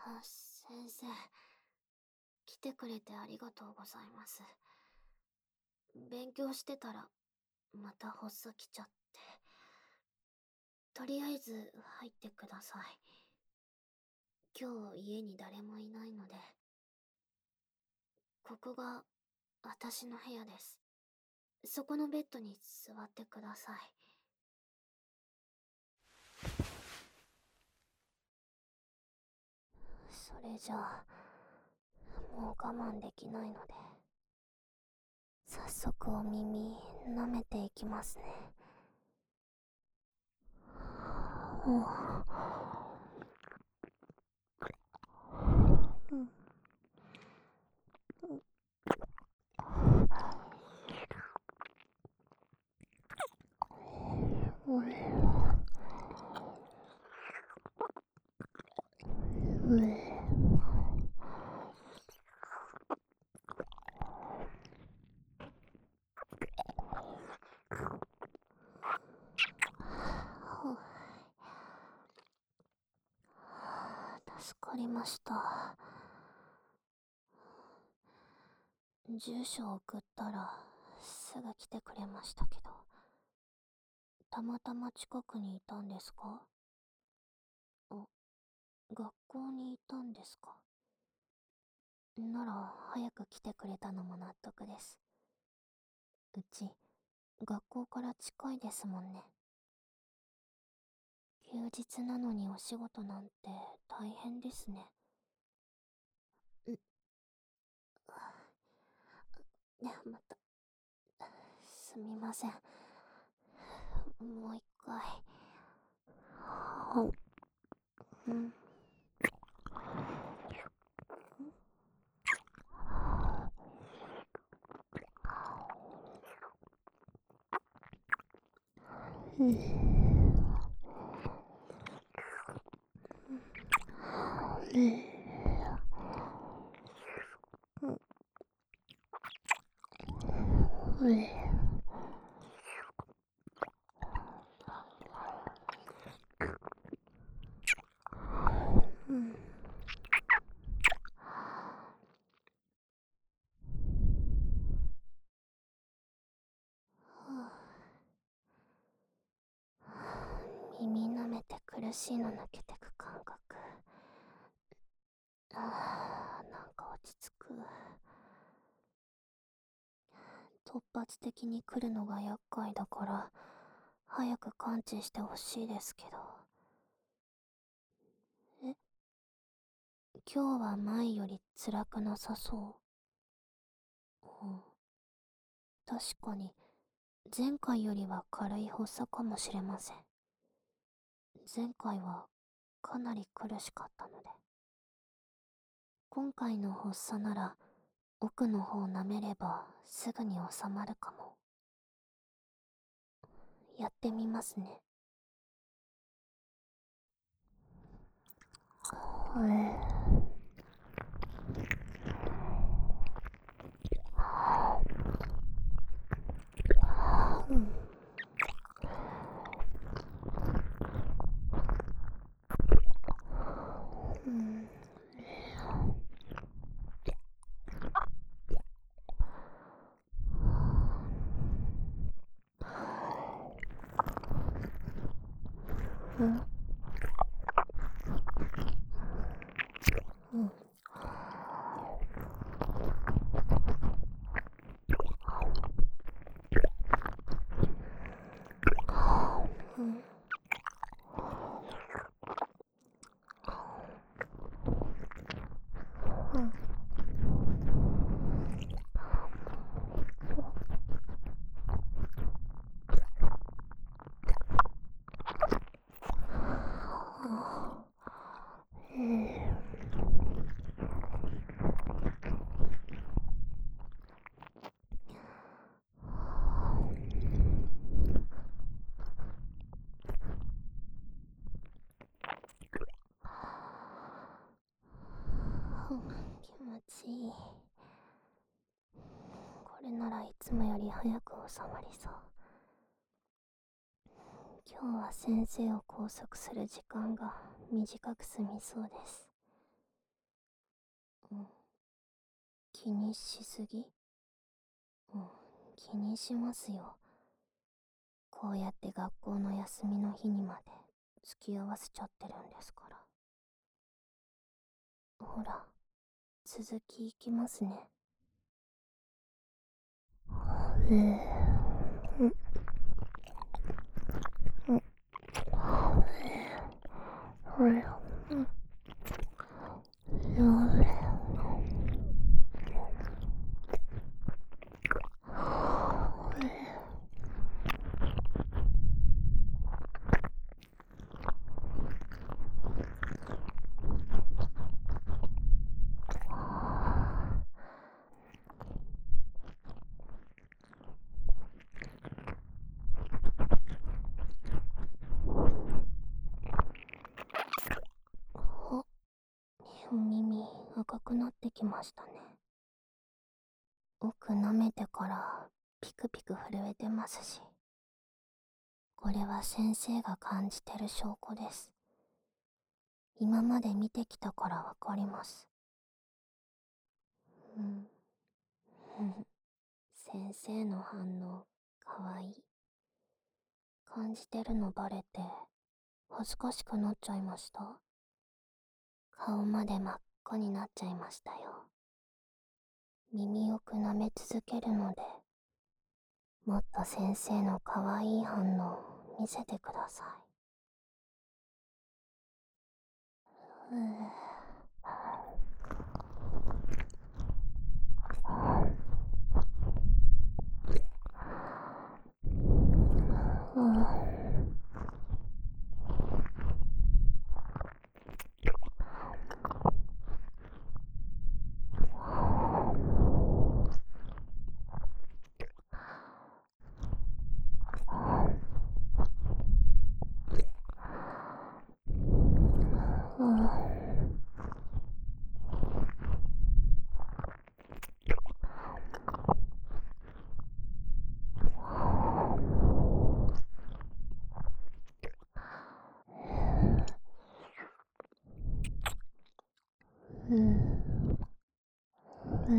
先生、来てくれてありがとうございます。勉強してたら、また発作来ちゃって。とりあえず入ってください。今日家に誰もいないので。ここが私の部屋です。そこのベッドに座ってください。それじゃあ、もう我慢できないので、早速お耳舐めていきますね。助かりました。住所を送ったらすぐ来てくれましたけど、たまたま近くにいたんですか？学校にいたんですか？なら早く来てくれたのも納得です。うち学校から近いですもんね。休日なのにお仕事なんて大変ですね。ではまた。すみません。もう一回。うん。耳舐めて苦しいの抜けてく感覚。なんか落ち着く。突発的に来るのが厄介だから早く完治してほしいですけど。今日は前より辛くなさそう。確かに前回よりは軽い発作かもしれません。前回はかなり苦しかったので。今回の発作なら奥の方舐めればすぐに収まるかも。やってみますね。気持ちいい。これならいつもより早く収まりそう。今日は先生を拘束する時間が短く済みそうです。 うん、気にしすぎ？うん、気にしますよ。こうやって学校の休みの日にまで付き合わせちゃってるんですから。ほら、続きいきますね。うん、うん、うん、ほら、うん、あ、耳赤くなってきましたね。奥舐めてからピクピク震えてますし、これは先生が感じてる証拠です。今まで見てきたからわかります。うん。先生の反応、かわいい。感じてるのバレて、恥ずかしくなっちゃいました。顔まで真っ赤になっちゃいましたよ。耳よく舐め続けるので、もっと先生のかわいい反応見せてください。うん。うん。うん。うん。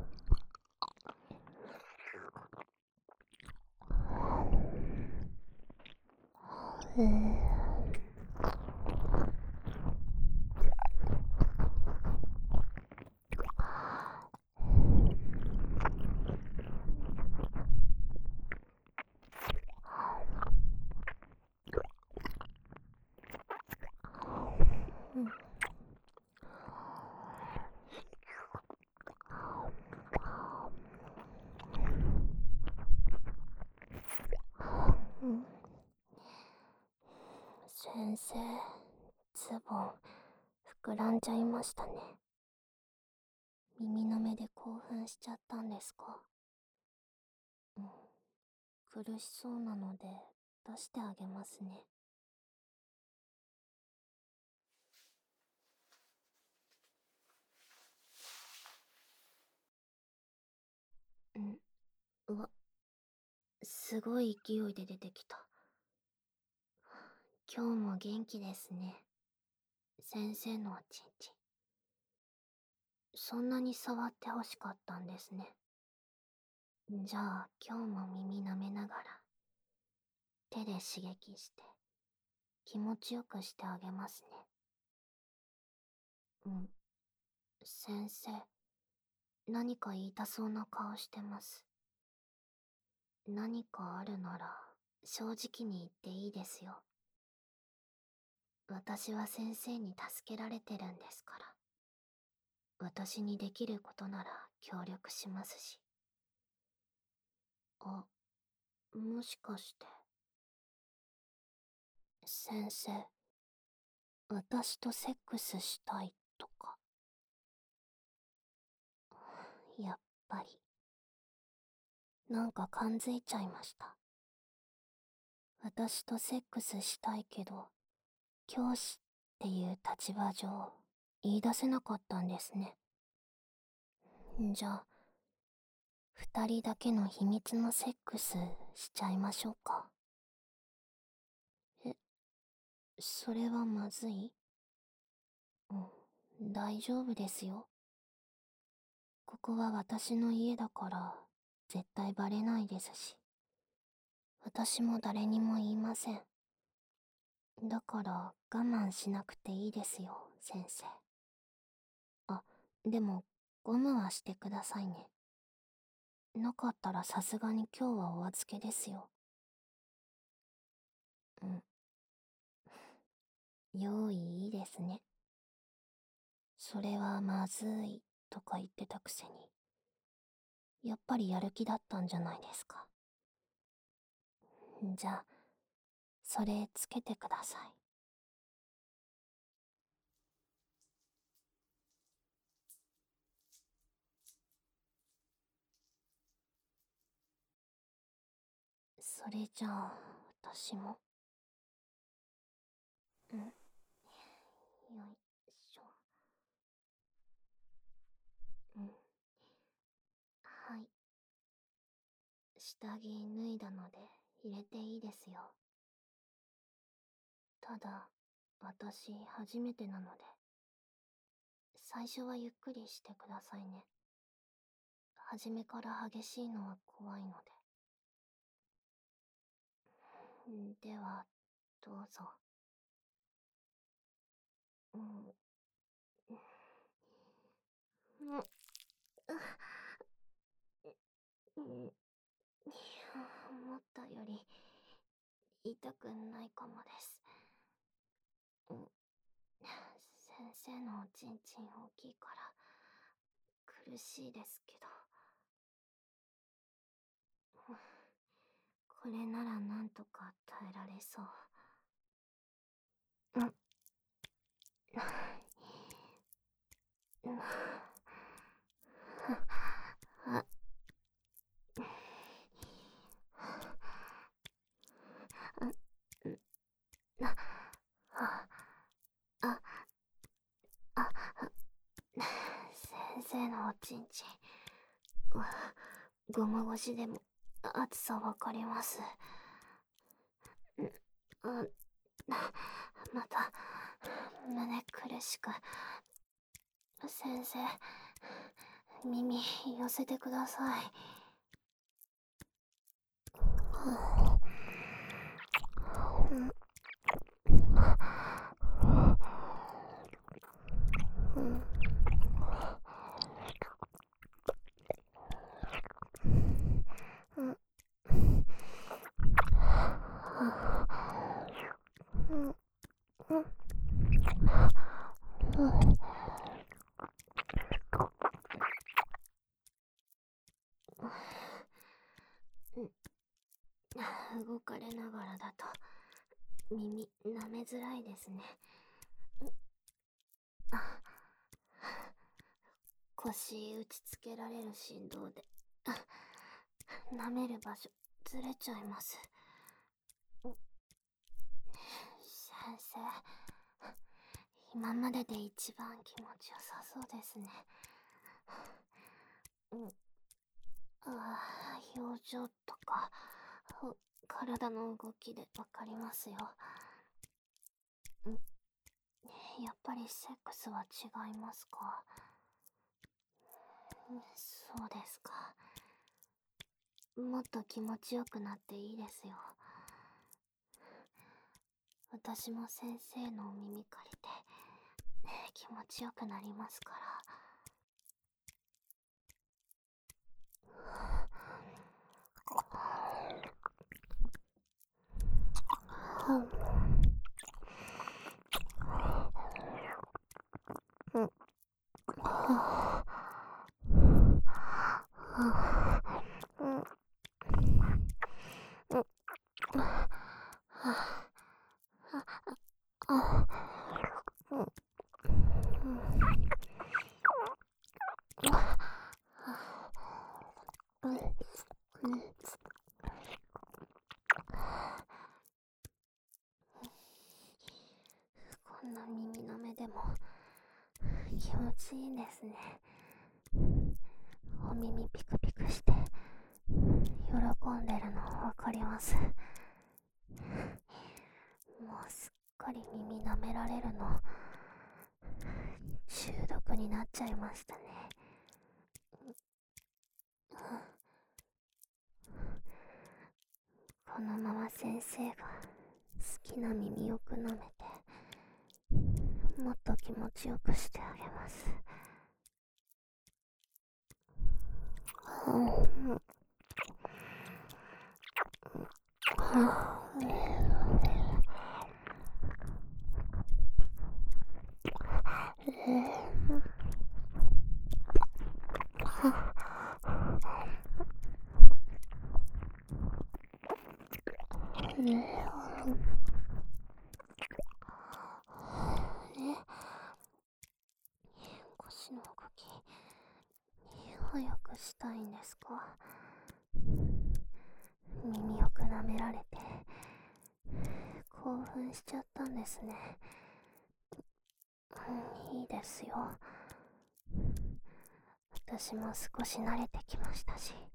うん。うん。先生、ズボン膨らんじゃいましたね。耳の目で興奮しちゃったんですか？うん。苦しそうなので出してあげますね。うん。うわ、すごい勢いで出てきた。今日も元気ですね。先生のおちんちん。そんなに触ってほしかったんですね。じゃあ今日も耳舐めながら手で刺激して気持ちよくしてあげますね。うん。先生、何か言いたそうな顔してます。何かあるなら正直に言っていいですよ。私は先生に助けられてるんですから。私にできることなら協力しますし。あ、もしかして。先生、私とセックスしたいとか。やっぱり。なんか感づいちゃいました。私とセックスしたいけど、教師っていう立場上、言い出せなかったんですね。じゃあ、二人だけの秘密のセックスしちゃいましょうか。え、それはまずい？うん、大丈夫ですよ。 ここは私の家だから絶対バレないですし、私も誰にも言いません。だから我慢しなくていいですよ、先生。あ、でもゴムはしてくださいね。なかったらさすがに今日はお預けですよ。うん。用意いいですね。それはまずいとか言ってたくせに、やっぱりやる気だったんじゃないですか。じゃあ、それつけてください。それじゃあ、私も。うん。よいしょ。うん。はい。下着脱いだので入れていいですよ。ただ、私初めてなので、最初はゆっくりしてくださいね。初めから激しいのは怖いので。では、どうぞ。うん。うん。うん。思ったより痛くないかもです。うん。先生のおちんちん大きいから苦しいですけど。うん。これならなんとか耐えられそう。うん。うん。あ、あ、あ、あ、先生のおちんちん。ゴム越しでも熱さわかります。あ、また胸苦しく。先生、耳寄せてください。うん。うん。うん。うん。うん。動かれながらだと耳舐めづらいですね。腰打ちつけられる振動で舐める場所ずれちゃいます。先生、今までで一番気持ちよさそうですね。うん。表情とか体の動きでわかりますよ。うん。やっぱりセックスは違いますか？そうですか。もっと気持ちよくなっていいですよ。私も先生のお耳借りて気持ちよくなりますから。うん。うん。うん。こんな耳の目でも気持ちいいんですね。お耳ピクピクして喜んでるのわかります。もうすっかり耳舐められるの中毒になっちゃいましたね。 このまま先生が好きな耳をくなめてもっと気持ちよくしてあげます。腰の動き早くしたいんですか？耳よく舐められて興奮しちゃったんですね。いいですよ。私も少し慣れてきましたし、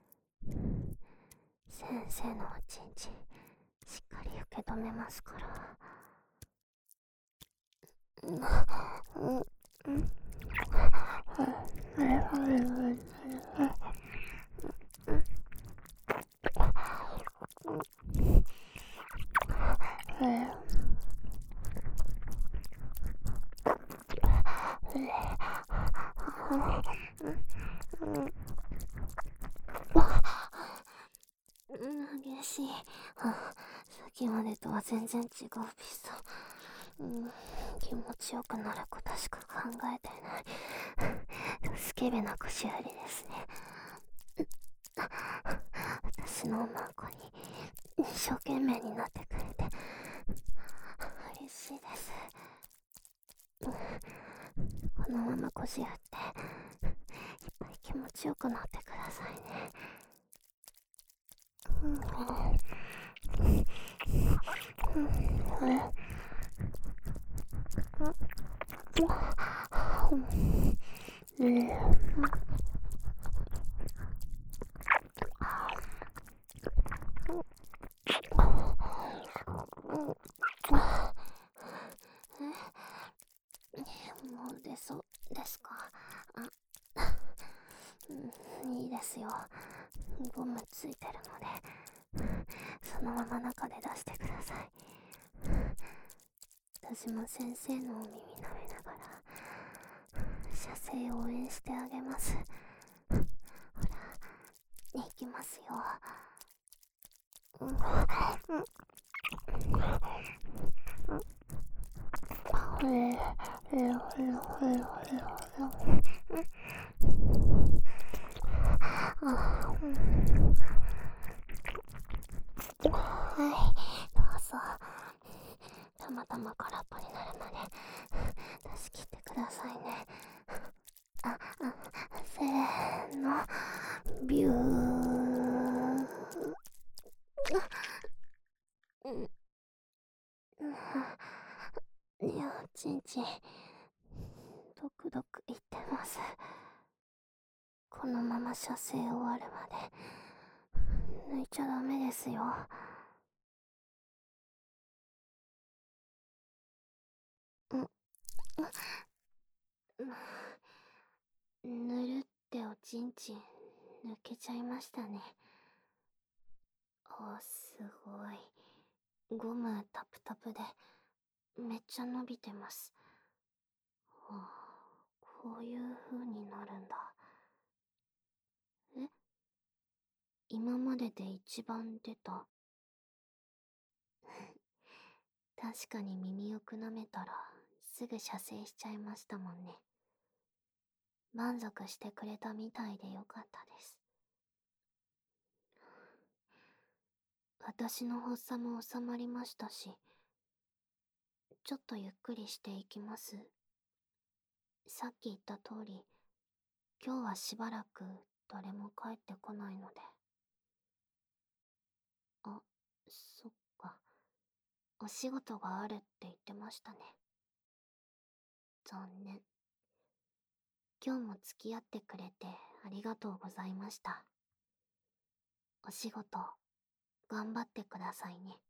先生のおちんちんしっかり受け止めますから。激しい。さっきまでとは全然違うピストン。気持ちよくなることしか考えてない。スケベな腰振りですね。私のおまんこに一生懸命になってくれて嬉しいです。このまま腰振っていっぱい気持ちよくなってくださいね。もう出そうですか？いいですよ。ゴムついてるのでそのまま中で出してください。私も先生のお耳舐めながら射精を応援してあげます。ほら、いきますよ。はい、どうぞ。たまたま空っぽになるまで出し切ってくださいね。せーの、ビュー。いや、ちんちんドクドクいってます。このまま射精終わるまで抜いちゃダメですよ。ぬるっておちんちん抜けちゃいましたね。すごい。ゴムタプタプでめっちゃ伸びてます。こういう風になるんだ。今までで一番出た。確かに耳をくなめたらすぐ射精しちゃいましたもんね。満足してくれたみたいでよかったです。私の発作も収まりましたし、ちょっとゆっくりしていきます。さっき言った通り、今日はしばらく誰も帰ってこないので。そっか。お仕事があるって言ってましたね。残念。今日も付き合ってくれてありがとうございました。お仕事、頑張ってくださいね。